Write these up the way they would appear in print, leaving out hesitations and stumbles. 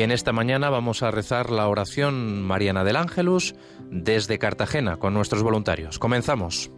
En esta mañana vamos a rezar la oración mariana del Ángelus desde Cartagena con nuestros voluntarios. Comenzamos.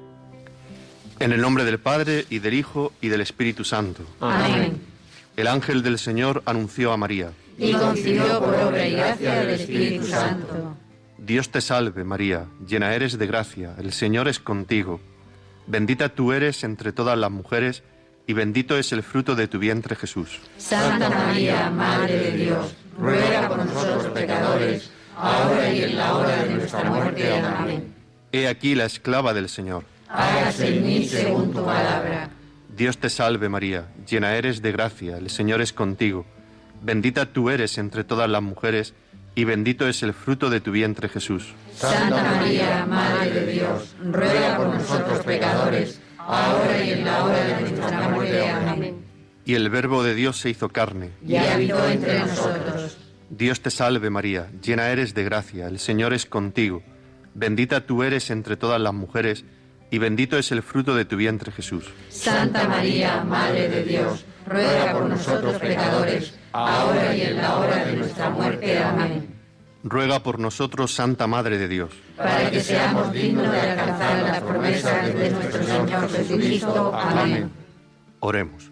En el nombre del Padre, y del Hijo, y del Espíritu Santo. Amén. El ángel del Señor anunció a María. Y concibió por obra y gracia del Espíritu Santo. Dios te salve, María, llena eres de gracia, el Señor es contigo. Bendita tú eres entre todas las mujeres, y bendito es el fruto de tu vientre, Jesús. Santa María, Madre de Dios, ruega por nosotros pecadores, ahora y en la hora de nuestra muerte. Amén. He aquí la esclava del Señor. Hágase en mí según tu palabra. Dios te salve, María, llena eres de gracia, el Señor es contigo. Bendita tú eres entre todas las mujeres, y bendito es el fruto de tu vientre, Jesús. Santa María, Madre de Dios, ruega por nosotros pecadores, ahora y en la hora de nuestra muerte. Amén. Y el Verbo de Dios se hizo carne. Y habitó entre nosotros. Dios te salve, María, llena eres de gracia, el Señor es contigo. Bendita tú eres entre todas las mujeres, y bendito es el fruto de tu vientre, Jesús. Santa María, Madre de Dios, ruega por nosotros pecadores, ahora y en la hora de nuestra muerte. Amén. Ruega por nosotros, Santa Madre de Dios, para que seamos dignos de alcanzar las promesas de nuestro Señor Jesucristo. Amén. Oremos.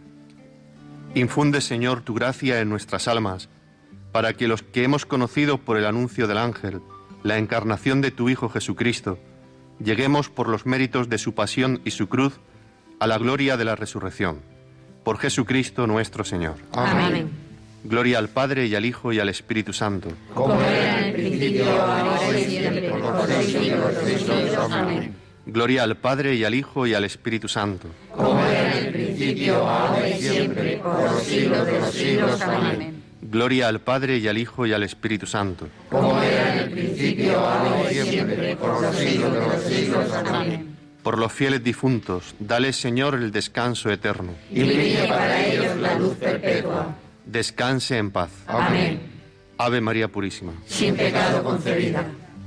Infunde, Señor, tu gracia en nuestras almas, para que los que hemos conocido por el anuncio del ángel la encarnación de tu Hijo Jesucristo, lleguemos por los méritos de su pasión y su cruz a la gloria de la resurrección. Por Jesucristo nuestro Señor. Amén. Gloria al Padre, y al Hijo, y al Espíritu Santo. Como era en el principio, ahora y siempre, por los siglos de los siglos. Amén. Gloria al Padre, y al Hijo, y al Espíritu Santo. Como era en el principio, ahora y siempre, por los siglos de los siglos. Amén. Gloria al Padre, y al Hijo, y al Espíritu Santo. Como era en el principio, ahora y siempre, por los siglos de los siglos. Amén. Por los fieles difuntos, dale, Señor, el descanso eterno. Y brille para ellos la luz perpetua. Descanse en paz. Amén. Ave María Purísima. Sin pecado concebida.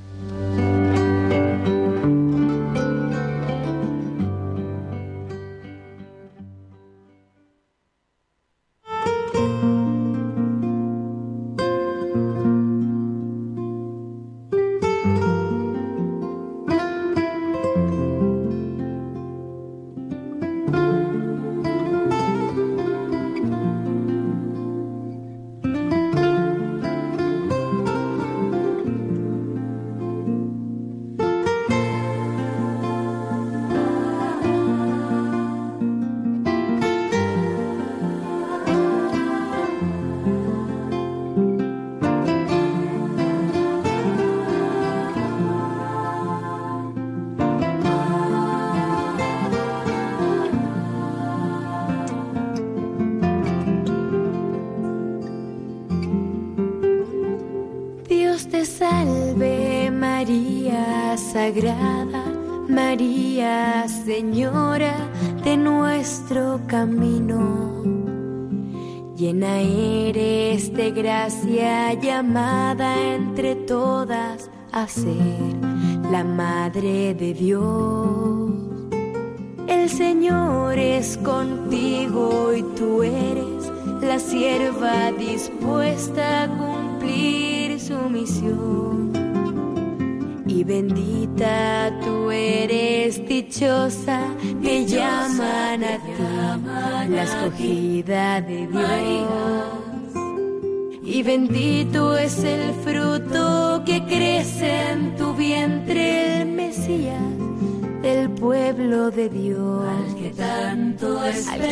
Sagrada María, Señora de nuestro camino, llena eres de gracia, llamada entre todas a ser la Madre de Dios. El Señor es contigo y tú eres la sierva dispuesta a cumplir su misión. Y bendita tú eres, dichosa, que llaman a ti la escogida de Dios. Y bendito es el fruto que crece en tu vientre, el Mesías del pueblo de Dios. Al que tanto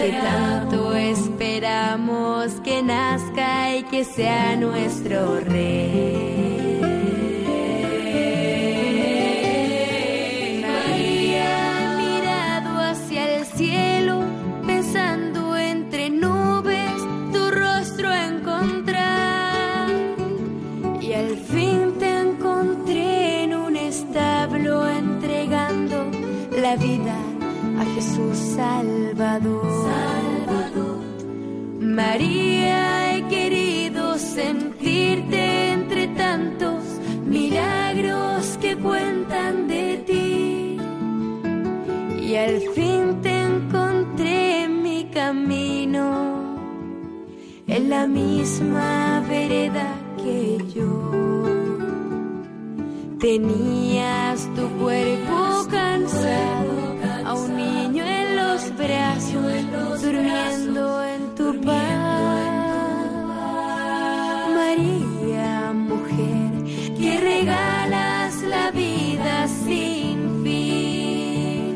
esperamos que nazca y que sea nuestro Rey. Cielo, pensando entre nubes, tu rostro encontrar. Y al fin te encontré en un establo, entregando la vida a Jesús Salvador. María, he querido sentirte entre tantos milagros que cuentan de ti. Y al fin te encontré en mi camino, el en la misma vereda que yo. Tenías tu cuerpo cansado, a un niño en los brazos, durmiendo en tu paz. María, mujer, que regalas la vida sin fin.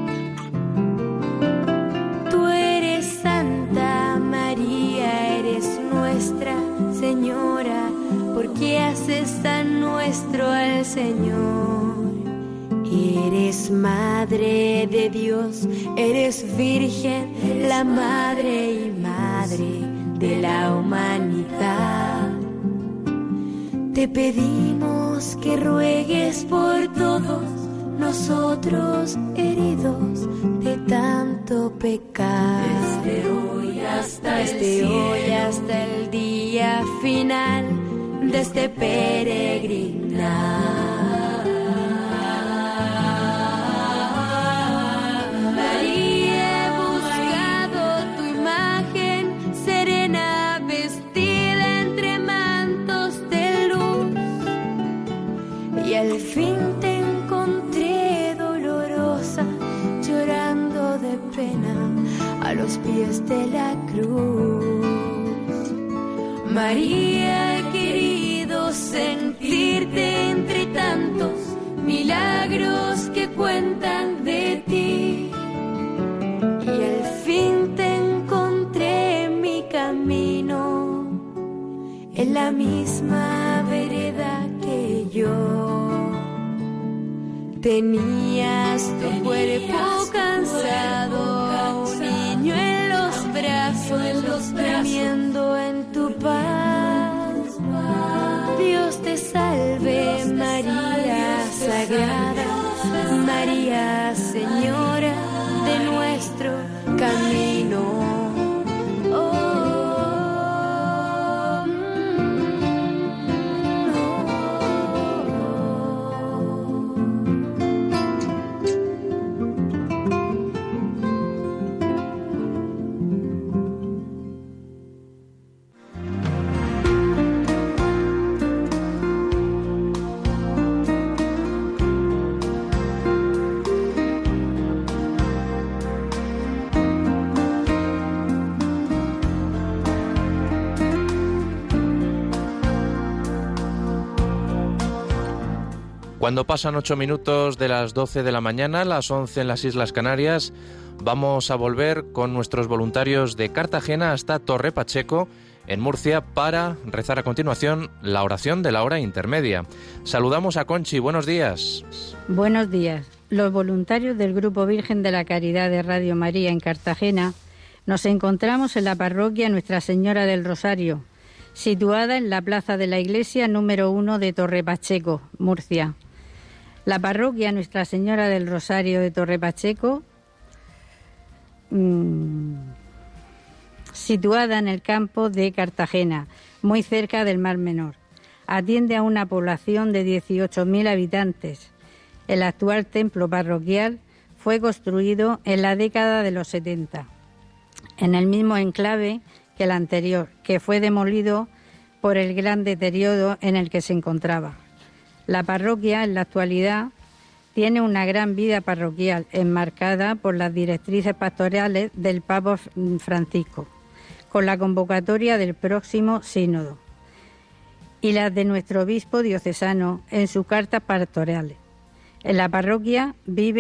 Tú eres Santa María, eres nuestra Señora, porque haces tan nuestro al Señor. Eres Madre de Dios, eres Virgen, la Madre y Madre de la humanidad. Te pedimos que ruegues por todos nosotros heridos de tanto pecar. Desde hoy hasta el día final de este peregrinar. María, he buscado tu imagen serena, vestida entre mantos de luz, y al fin te encontré dolorosa, llorando de pena a los pies de la cruz. María, he querido sentirte entre tantos milagros que cuentan de ti, y al fin te encontré en mi camino, en la misma vereda que yo. Tenías tu cuerpo cansado, a un niño en los brazos, durmiendo en tu paz. Dios te salve, María Sagrada, María Señora de nuestro camino. Cuando pasan 8 minutos de las 12 de la mañana, las 11 en las Islas Canarias, vamos a volver con nuestros voluntarios de Cartagena hasta Torre Pacheco, en Murcia, para rezar a continuación la oración de la hora intermedia. Saludamos a Conchi, buenos días. Buenos días. Los voluntarios del Grupo Virgen de la Caridad de Radio María en Cartagena nos encontramos en la parroquia Nuestra Señora del Rosario, situada en la plaza de la iglesia número 1 de Torre Pacheco, Murcia. La parroquia Nuestra Señora del Rosario de Torre Pacheco, situada en el campo de Cartagena, muy cerca del Mar Menor, atiende a una población de 18.000 habitantes. El actual templo parroquial fue construido en la década de los 70, en el mismo enclave que el anterior, que fue demolido por el gran deterioro en el que se encontraba. La parroquia, en la actualidad, tiene una gran vida parroquial, enmarcada por las directrices pastorales del Papa Francisco, con la convocatoria del próximo sínodo, y las de nuestro obispo diocesano en sus cartas pastorales. En la parroquia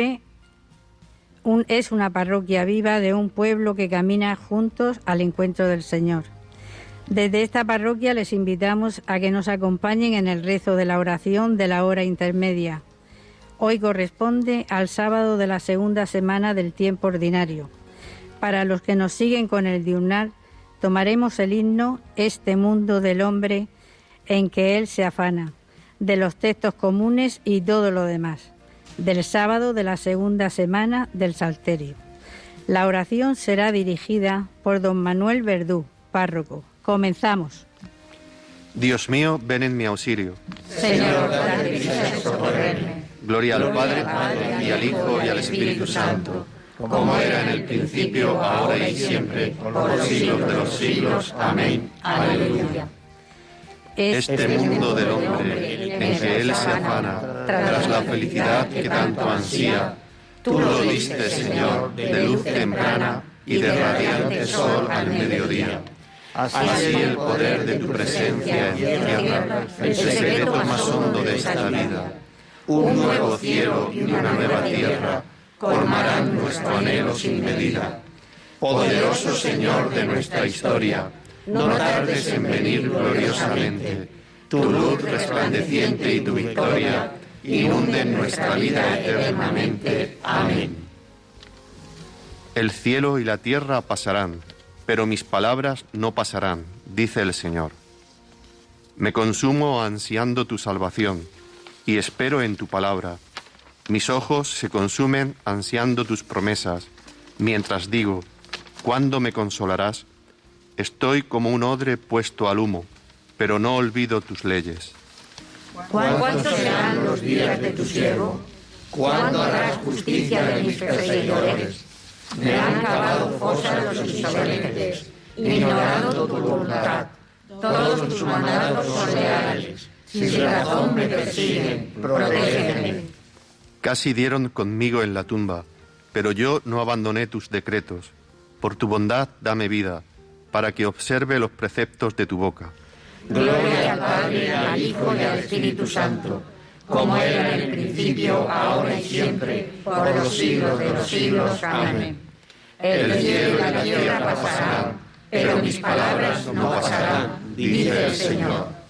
es una parroquia viva de un pueblo que camina juntos al encuentro del Señor. Desde esta parroquia les invitamos a que nos acompañen en el rezo de la oración de la hora intermedia. Hoy corresponde al sábado de la segunda semana del tiempo ordinario. Para los que nos siguen con el diurnal, tomaremos el himno Este mundo del hombre en que él se afana, de los textos comunes y todo lo demás, del sábado de la segunda semana del Salterio. La oración será dirigida por don Manuel Verdú, párroco. Comenzamos. Dios mío, ven en mi auxilio. Señor, date prisa en socorrerme. Gloria al Padre, y al Hijo, y al Espíritu Santo, como era en el principio, ahora y siempre, por los siglos de los siglos. Amén. Aleluya. Este mundo del hombre en que él se afana, tras la felicidad que tanto ansía, tú lo diste, Señor, de luz temprana y de radiante sol al mediodía. Así el poder de tu presencia encierra el secreto más hondo de esta vida. Un nuevo cielo y una nueva tierra colmarán nuestro anhelo sin medida. Poderoso Señor de nuestra historia, no tardes en venir gloriosamente. Tu luz resplandeciente y tu victoria inunden nuestra vida eternamente. Amén. El cielo y la tierra pasarán, pero mis palabras no pasarán, dice el Señor. Me consumo ansiando tu salvación y espero en tu palabra. Mis ojos se consumen ansiando tus promesas, mientras digo, ¿cuándo me consolarás? Estoy como un odre puesto al humo, pero no olvido tus leyes. ¿Cuántos serán los días de tu siervo? ¿Cuándo harás justicia de mis perseguidores? Me han cavado fosas los insolentes, ignorando tu voluntad. Todos tus mandatos son leales. Sin razón me persiguen, protégeme. Casi dieron conmigo en la tumba, pero yo no abandoné tus decretos. Por tu bondad dame vida, para que observe los preceptos de tu boca. Gloria al Padre, al Hijo y al Espíritu Santo, como era en el principio, ahora y siempre, por los siglos de los siglos. Amén. El cielo y la tierra pasarán, pero mis palabras no pasarán, dice el Señor.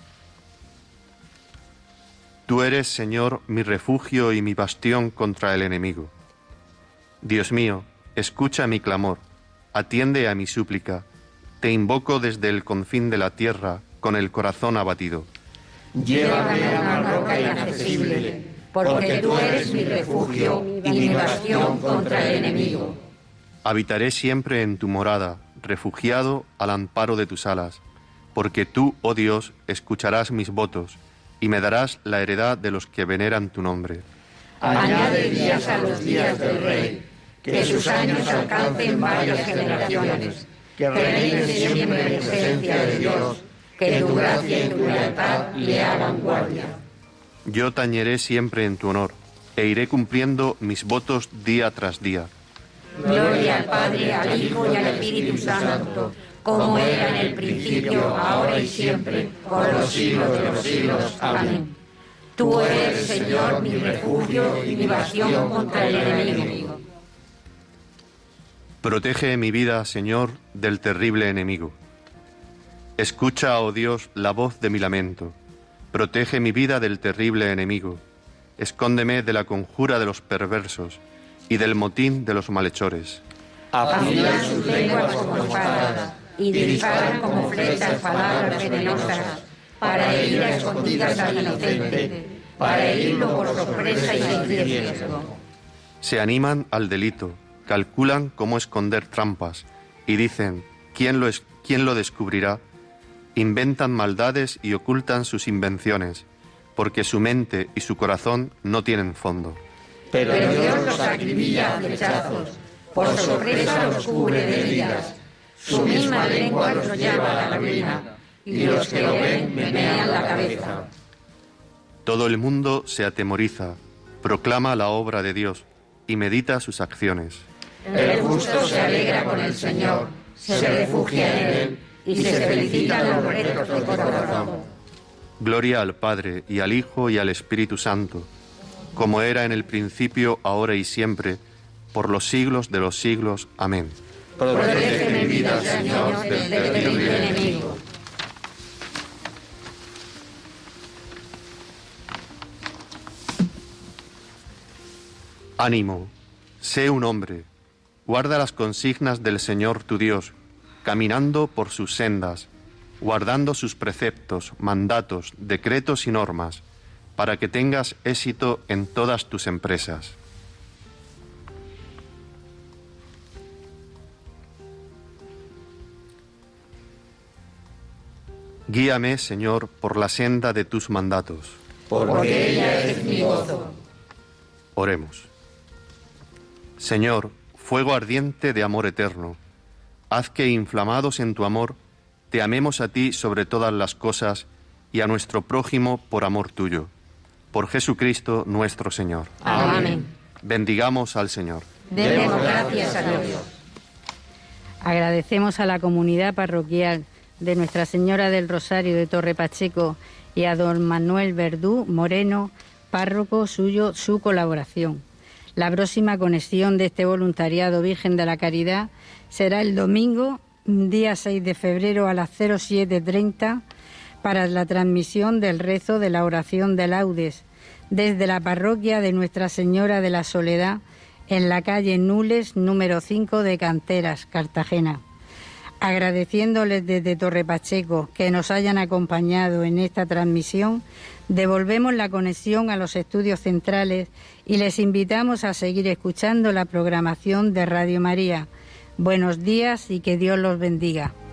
Tú eres, Señor, mi refugio y mi bastión contra el enemigo. Dios mío, escucha mi clamor, atiende a mi súplica. Te invoco desde el confín de la tierra, con el corazón abatido. Llévame a una roca inaccesible, porque tú eres mi refugio y mi bastión contra el enemigo. Habitaré siempre en tu morada, refugiado al amparo de tus alas, porque tú, oh Dios, escucharás mis votos y me darás la heredad de los que veneran tu nombre. Añade días a los días del Rey, que sus años alcancen varias generaciones, que reine siempre en presencia de Dios, que tu gracia y tu lealtad le hagan guardia. Yo tañeré siempre en tu honor, e iré cumpliendo mis votos día tras día. Gloria al Padre, al Hijo y al Espíritu Santo, como era en el principio, ahora y siempre, por los siglos de los siglos. Amén. Tú eres, Señor, mi refugio y mi bastión contra el enemigo. Protege mi vida, Señor, del terrible enemigo. Escucha, oh Dios, la voz de mi lamento. Protege mi vida del terrible enemigo. Escóndeme de la conjura de los perversos y del motín de los malhechores. Afilan sus lenguas como espadas y disparan como flechas palabras venenosas para herir a escondidas al inocente, para herirlo por sorpresa y sin riesgo. Se animan al delito, calculan cómo esconder trampas y dicen, ¿quién lo descubrirá? Inventan maldades y ocultan sus invenciones, porque su mente y su corazón no tienen fondo. Pero Dios los acribilla a flechazos, por sorpresa los cubre de heridas. Su misma lengua los lleva a la ruina, y los que lo ven menean la cabeza. Todo el mundo se atemoriza, proclama la obra de Dios y medita sus acciones. El justo se alegra con el Señor, se refugia en Él y se felicitan los rectos de corazón. Gloria al Padre, y al Hijo, y al Espíritu Santo, como era en el principio, ahora y siempre, por los siglos de los siglos. Amén. Protege mi vida, Señor, del terrible enemigo. Ánimo, sé un hombre, guarda las consignas del Señor tu Dios, caminando por sus sendas, guardando sus preceptos, mandatos, decretos y normas, para que tengas éxito en todas tus empresas. Guíame, Señor, por la senda de tus mandatos. Porque ella es mi gozo. Oremos. Señor, fuego ardiente de amor eterno. Haz que, inflamados en tu amor, te amemos a ti sobre todas las cosas y a nuestro prójimo por amor tuyo. Por Jesucristo nuestro Señor. Amén. Bendigamos al Señor. Demos gracias a Dios. Agradecemos a la comunidad parroquial de Nuestra Señora del Rosario de Torre Pacheco y a don Manuel Verdú Moreno, párroco suyo, su colaboración. La próxima conexión de este voluntariado Virgen de la Caridad será el domingo, día 6 de febrero a las 07:30, para la transmisión del rezo de la oración de laudes desde la parroquia de Nuestra Señora de la Soledad en la calle Nules, número 5 de Canteras, Cartagena. Agradeciéndoles desde Torre Pacheco que nos hayan acompañado en esta transmisión, devolvemos la conexión a los estudios centrales y les invitamos a seguir escuchando la programación de Radio María. Buenos días y que Dios los bendiga.